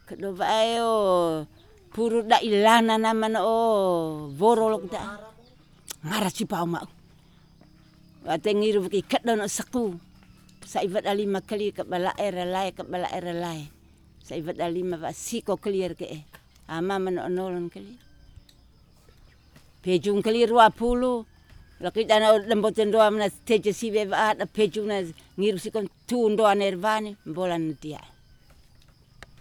Kedo vae puru da ilana naman vorolok da ngara si pauma ate ngiru ki kedon saku saivat alima kali ke bala erelai saivat alima va siko clear ke ama menolong kali pejung kali 20 laki dana lemboten doa mena teje si beba ada pejung na ngiru sikon tundo anerbani bolan dia